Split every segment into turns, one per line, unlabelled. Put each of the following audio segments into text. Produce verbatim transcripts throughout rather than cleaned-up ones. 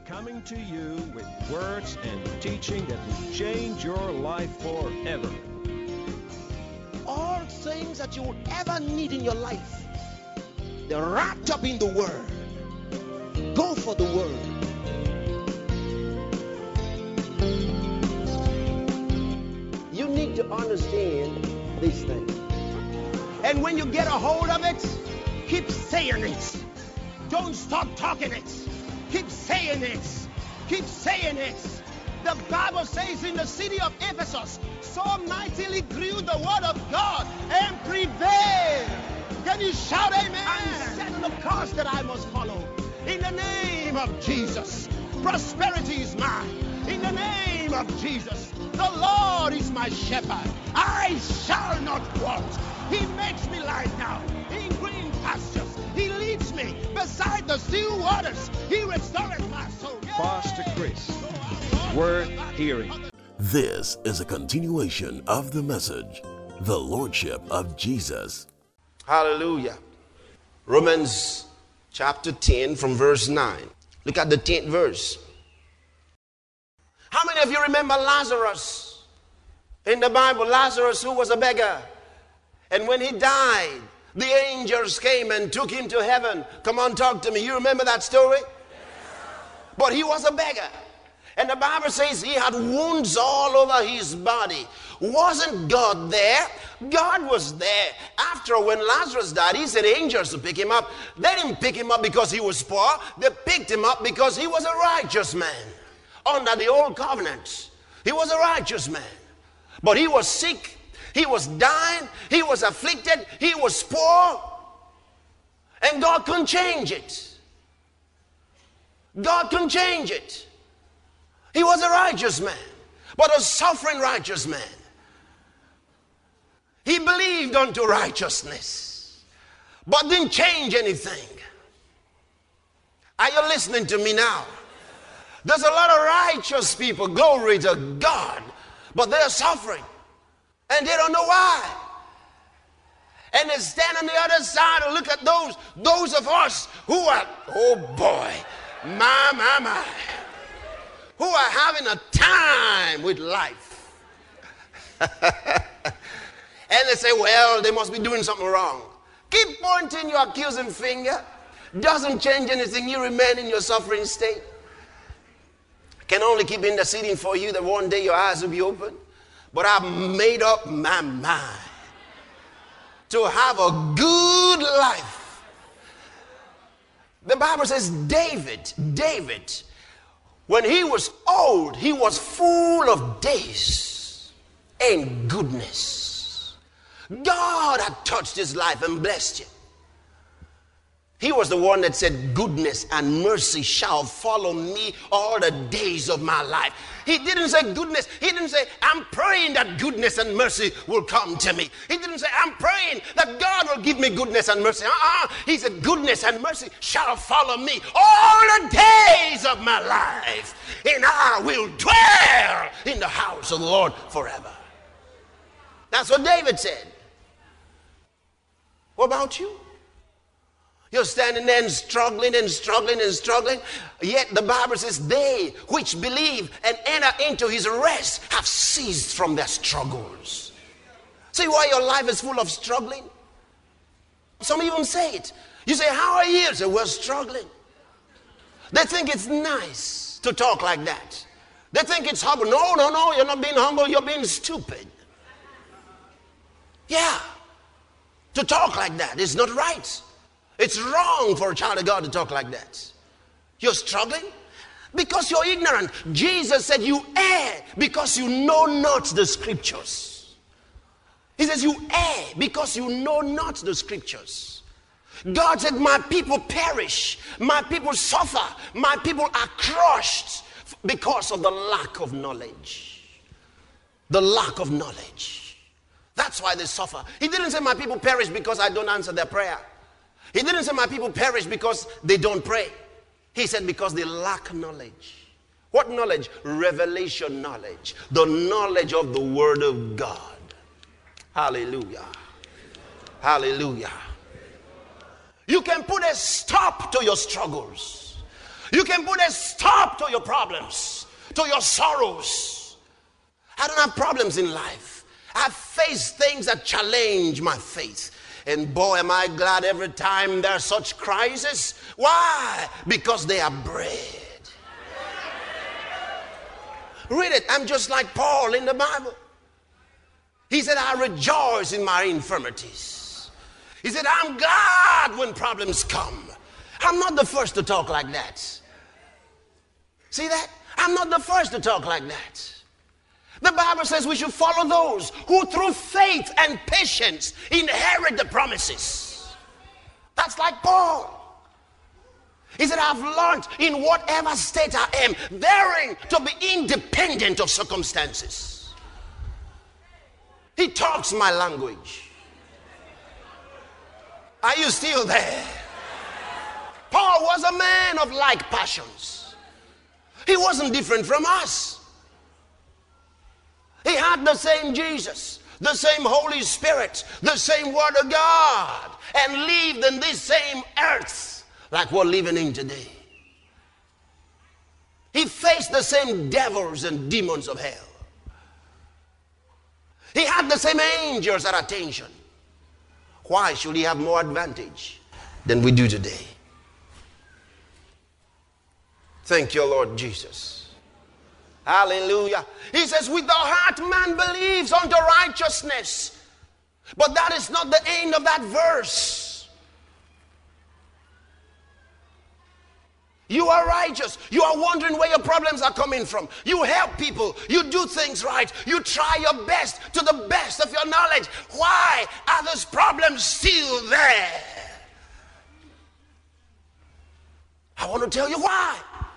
coming to you with words and teaching that will change your life forever.
All things that you will ever need in your life, they're wrapped up in the Word. Go for the Word. You need to understand these things. And when you get a hold of it, keep saying it. Don't stop talking it. Keep saying it. Keep saying it. The Bible says in the city of Ephesus, so mightily grew the word of God and prevailed. Can you shout amen? And set the course that I must follow. In the name of Jesus, prosperity is mine. In the name of Jesus, the Lord is my shepherd. I shall not want. He makes me lie down in green pastures. He leads me beside the still waters. He restores my soul. Yeah.
Pastor Chris, worth hearing.
This is a continuation of the message, the Lordship of Jesus.
Hallelujah. Romans chapter ten from verse nine. Look at the tenth verse. How many of you remember Lazarus? In the Bible, Lazarus, who was a beggar. And when he died, the angels came and took him to heaven. Come on, talk to me. You remember that story? Yes. But he was a beggar. And the Bible says he had wounds all over his body. Wasn't God there? God was there. After when Lazarus died, he sent angels to pick him up. They didn't pick him up because he was poor. They picked him up because he was a righteous man. Under the old covenant, he was a righteous man. But he was sick. He was dying. He was afflicted. He was poor. And God can change it. God can change it. He was a righteous man, but a suffering righteous man. He believed unto righteousness, but didn't change anything. Are you listening to me now? There's a lot of righteous people, glory to God, but they're suffering, and they don't know why. And they stand on the other side and look at those, those of us who are, oh boy, my, my, my, who are having a time with life. And they say, well, they must be doing something wrong. Keep pointing your accusing finger. Doesn't change anything. You remain in your suffering state. Can only keep interceding for you that one day your eyes will be open. But I've made up my mind to have a good life. The Bible says David, David, when he was old, he was full of days and goodness. God had touched his life and blessed him. He was the one that said, goodness and mercy shall follow me all the days of my life. He didn't say goodness. He didn't say, I'm praying that goodness and mercy will come to me. He didn't say, I'm praying that God will give me goodness and mercy. Uh-uh. He said, goodness and mercy shall follow me all the days of my life. And I will dwell in the house of the Lord forever. That's what David said. What about you? You're standing there and struggling and struggling and struggling. Yet the Bible says, they which believe and enter into his rest have ceased from their struggles. See why your life is full of struggling? Some even say it. You say, how are you? Say, we're struggling. They think it's nice to talk like that. They think it's humble. No, no, no, you're not being humble. You're being stupid. Yeah. To talk like that is not right. It's wrong for a child of God to talk like that. You're struggling because you're ignorant. Jesus said you err because you know not the scriptures. He says you err because you know not the scriptures. God said my people perish. My people suffer. My people are crushed because of the lack of knowledge. The lack of knowledge. That's why they suffer. He didn't say my people perish because I don't answer their prayer. He didn't say my people perish because they don't pray. He said because they lack knowledge. What knowledge? Revelation knowledge. The knowledge of the Word of God. Hallelujah. Hallelujah. You can put a stop to your struggles. You can can put a stop to your problems, to your sorrows. I don't have problems in life. I've faced things that challenge my faith. And boy, am I glad every time there are such crises. Why? Because they are bread. Read it. I'm just like Paul in the Bible. He said, I rejoice in my infirmities. He said, I'm glad when problems come. I'm not the first to talk like that. See that? I'm not the first to talk like that. The Bible says we should follow those who through faith and patience inherit the promises. That's like Paul. He said, I've learned in whatever state I am, daring to be independent of circumstances. He talks my language. Are you still there? Paul was a man of like passions. He wasn't different from us. He had the same Jesus, the same Holy Spirit, the same Word of God, and lived in this same earth like we're living in today. He faced the same devils and demons of hell. He had the same angels at attention. Why should he have more advantage than we do today? Thank you, Lord Jesus. Hallelujah. He says, with the heart man believes unto righteousness. But that is not the end of that verse. You are righteous. You are wondering where your problems are coming from. You help people. You do things right. You try your best to the best of your knowledge. Why are those problems still there? I want to tell you why.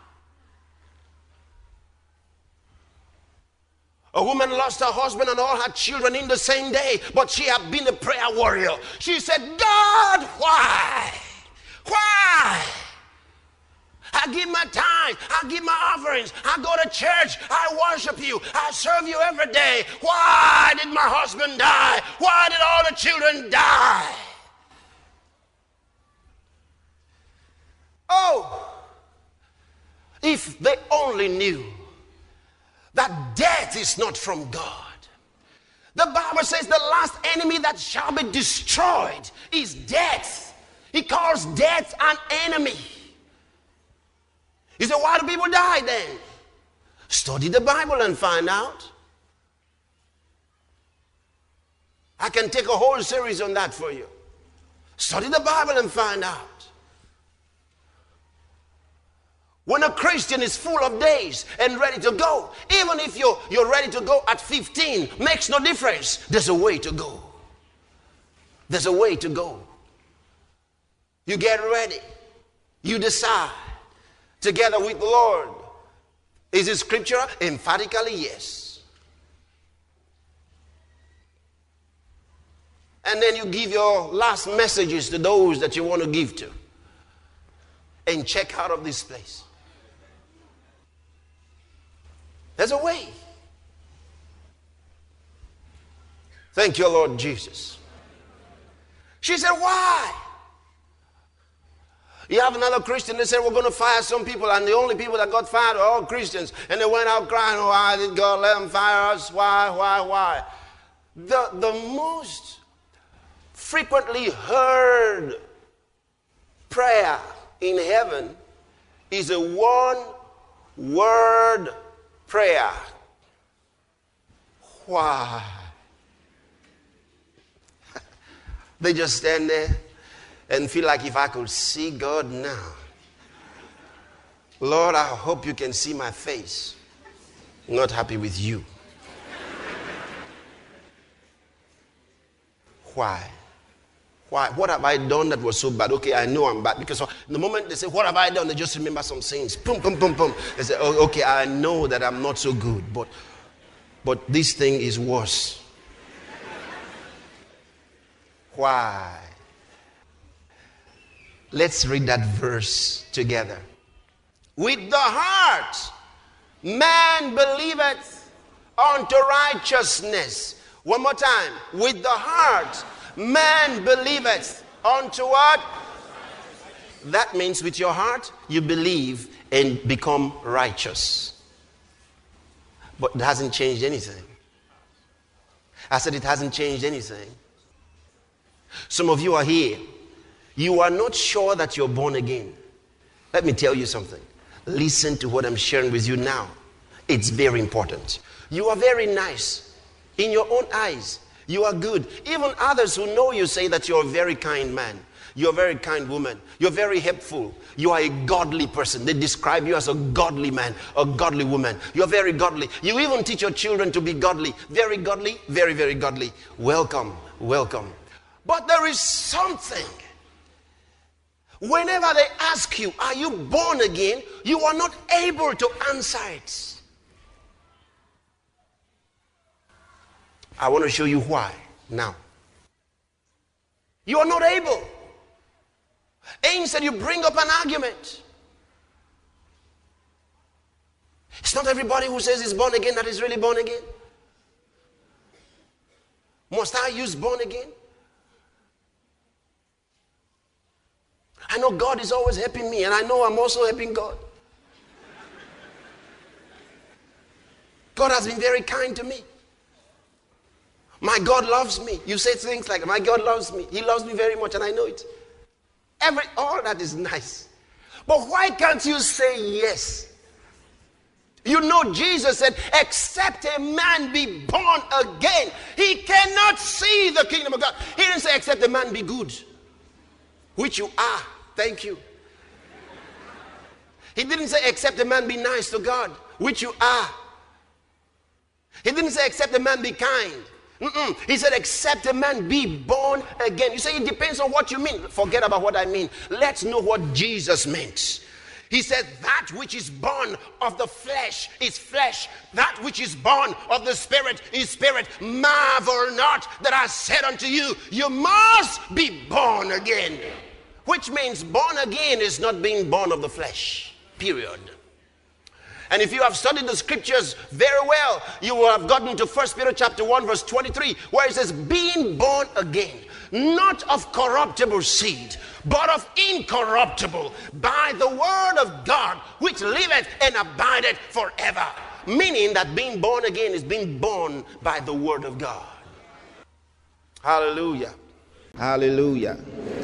A woman lost her husband and all her children in the same day, but she had been a prayer warrior. She said, God, why? Why? I give my tithe, I give my offerings, I go to church, I worship you, I serve you every day. Why did my husband die? Why did all the children die? Oh, if they only knew that death is not from God. The Bible says the last enemy that shall be destroyed is death. He calls death an enemy. He said, why do people die then? Study the Bible and find out. I can take a whole series on that for you. Study the Bible and find out. When a Christian is full of days and ready to go, even if you're, you're ready to go at fifteen, makes no difference. There's a way to go. There's a way to go. You get ready. You decide. Together with the Lord. Is it scripture? Emphatically, yes. And then you give your last messages to those that you want to give to. And check out of this place. There's a way. Thank you, Lord Jesus. She said, why? You have another Christian that said, we're going to fire some people, and the only people that got fired are all Christians. And they went out crying, why did God let them fire us? Why, why, why? The, the most frequently heard prayer in heaven is a one-word prayer. Why? They just stand there and feel like, if I could see God now, Lord, I hope you can see my face. Not happy with you. Why? Why? What have I done that was so bad? Okay, I know I'm bad. Because the moment they say, what have I done? They just remember some things. Boom, boom, boom, boom. They say, oh, okay, I know that I'm not so good. But, but this thing is worse. Why? Let's read that verse together. With the heart, man believeth unto righteousness. One more time. With the heart, man believeth unto what? That means with your heart, you believe and become righteous. But it hasn't changed anything. I said it hasn't changed anything. Some of you are here. You are not sure that you're born again. Let me tell you something. Listen to what I'm sharing with you now. It's very important. You are very nice. In your own eyes, you are good. Even others who know you say that you're a very kind man. You're a very kind woman. You're very helpful. You are a godly person. They describe you as a godly man, a godly woman. You're very godly. You even teach your children to be godly. Very godly, very, very godly. Welcome, welcome. But there is something. Whenever they ask you, are you born again? You are not able to answer it. I want to show you why now. You are not able. Instead, you bring up an argument. It's not everybody who says he's born again that is really born again. Must I use born again? I know God is always helping me, and I know I'm also helping God. God has been very kind to me. My God loves me. You say things like, my God loves me. He loves me very much, and I know it. Every, all that is nice. But why can't you say yes? You know Jesus said, except a man be born again, he cannot see the kingdom of God. He didn't say, except a man be good, which you are. Thank you. He didn't say, except a man be nice to God, which you are. He didn't say, except a man be kind. Mm-mm. He said, except a man be born again. You say, it depends on what you mean. Forget about what I mean. Let's know what Jesus meant. He said, that which is born of the flesh is flesh. That which is born of the spirit is spirit. Marvel not that I said unto you, you must be born again. Which means born again is not being born of the flesh. Period. And if you have studied the scriptures very well, you will have gotten to First Peter chapter one verse twenty-three, where it says, being born again, not of corruptible seed, but of incorruptible, by the word of God, which liveth and abideth forever. Meaning that being born again is being born by the word of God. Hallelujah. Hallelujah.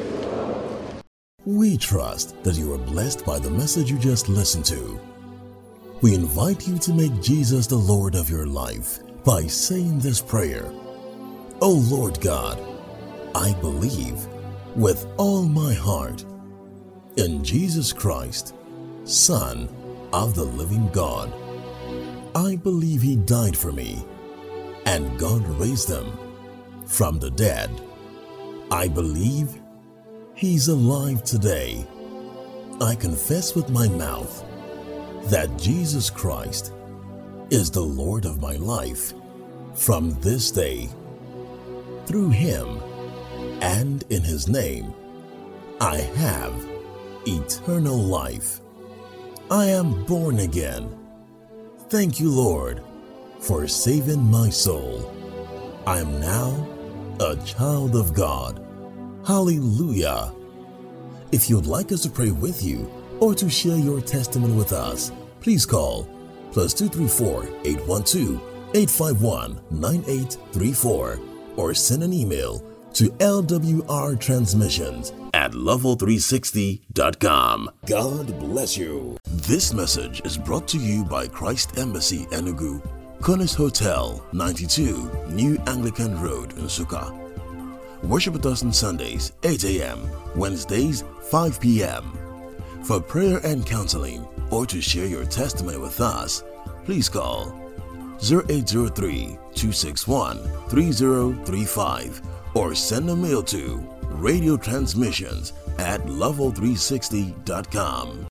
We trust that you are blessed by the message you just listened to. We invite you to make Jesus the Lord of your life by saying this prayer. O Lord God, I believe with all my heart in Jesus Christ, Son of the living God. I believe he died for me and God raised him from the dead. I believe he's alive today. I confess with my mouth that Jesus Christ is the Lord of my life from this day. Through him and in his name, I have eternal life. I am born again. Thank you, Lord, for saving my soul. I am now a child of God. Hallelujah. If you'd like us to pray with you or to share your testimony with us, please call plus two three four, eight one two, eight five one, nine eight three four or send an email to L W R transmissions at level three sixty dot com. God bless you. This message is brought to you by Christ Embassy Enugu, Cornish Hotel, ninety-two New Anglican Road, Nsukka. Worship with us on Sundays, eight a.m., Wednesdays, five p.m. For prayer and counseling or to share your testimony with us, please call zero eight zero three, two six one, three zero three five or send a mail to radio transmissions at level three sixty dot com.